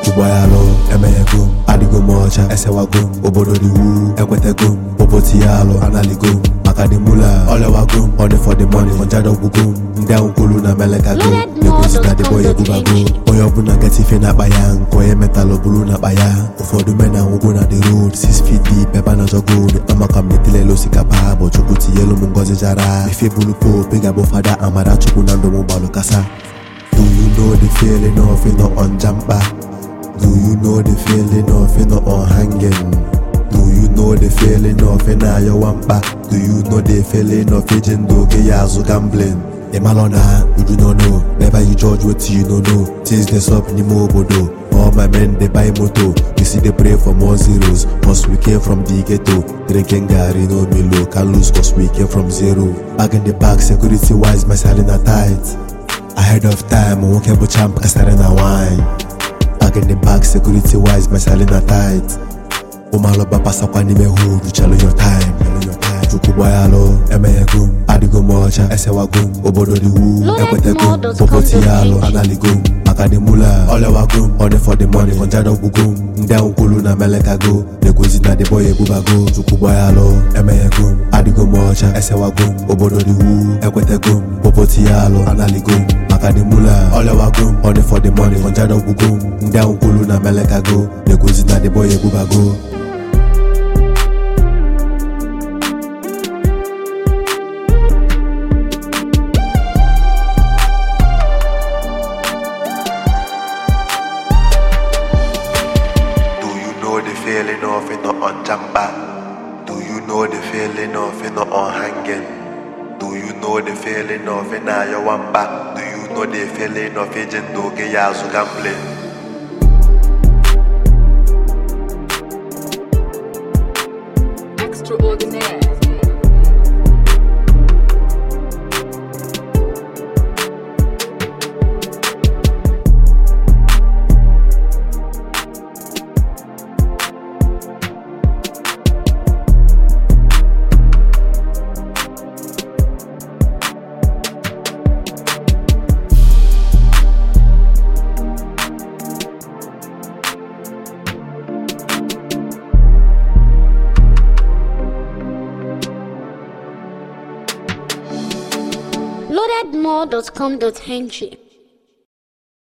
Chukwubayalo, emeghegom, adịgom ọcha, esewagom, obodo dị wu, ekwetegom, popotiyalo, analigom, maka dị mula, olewagom, money for the money, onjadogwugom, ndị ahụ kwulu na melekago, negozi na the boy ebubago, onye ọbụla get ife na-akpa ya, nke onye metalụ bulu na-akpa ya, ụfọdụ mena nwụgo na the road, 6 feet deep, ebe na-achọ gold, amaka m netilele osikapa, bụ Chukwu tinyelu m ngozi jara, ife bulu pope, ị ga-abụ fada amara Chukwu na ndụ m gbalụ kasa. Do you know the feeling of it not on jumper? Do you know the feeling of it not on hanging? Do you know the feeling of it now your wampa? Do you know the feeling of it in doge yazu gambling? Imalona, you do not know. Never you judge what you don't know. Things this up ni mobodo. All my men they buy moto. You see they pray for more zeros. Cause we came from the ghetto. Drinking Gary no Milo. Can't lose cause we came from zero. Back in the back, security wise, my selling are tight. Ahead of time, I won't keep champ, I started a wine. Back in the back, security wise, my selling are tight. Umaloba pasa kwa nime hood, you chalo your time. Chukwubayalo, emeghegom, adịgom ọcha, esewagom, obodo dị wu, ekwetegom, popotiyalo, analigom, maka dị mula, olewagom, money for the money, onjadogwugom, ndị ahụ kwulu na melekago, negozi na the boy ebubago. Chukwubayalo, emeghegom, adịgom ọcha, esewagom, obodo dị wu, ekwetegom, popotiyalo, analigom, maka dị mula, olewagom, money for the money, onjadogwugom, ndị ahụ kwulu na melekago, negozi na the boy ebubago. Feeling of it not on jumper? Do you know the feeling of it not on hanging? Do you know the feeling of it now your wampa? Do you know the feeling of it in doge yazu gambling? Extraordinaire. loadedmore.com.ng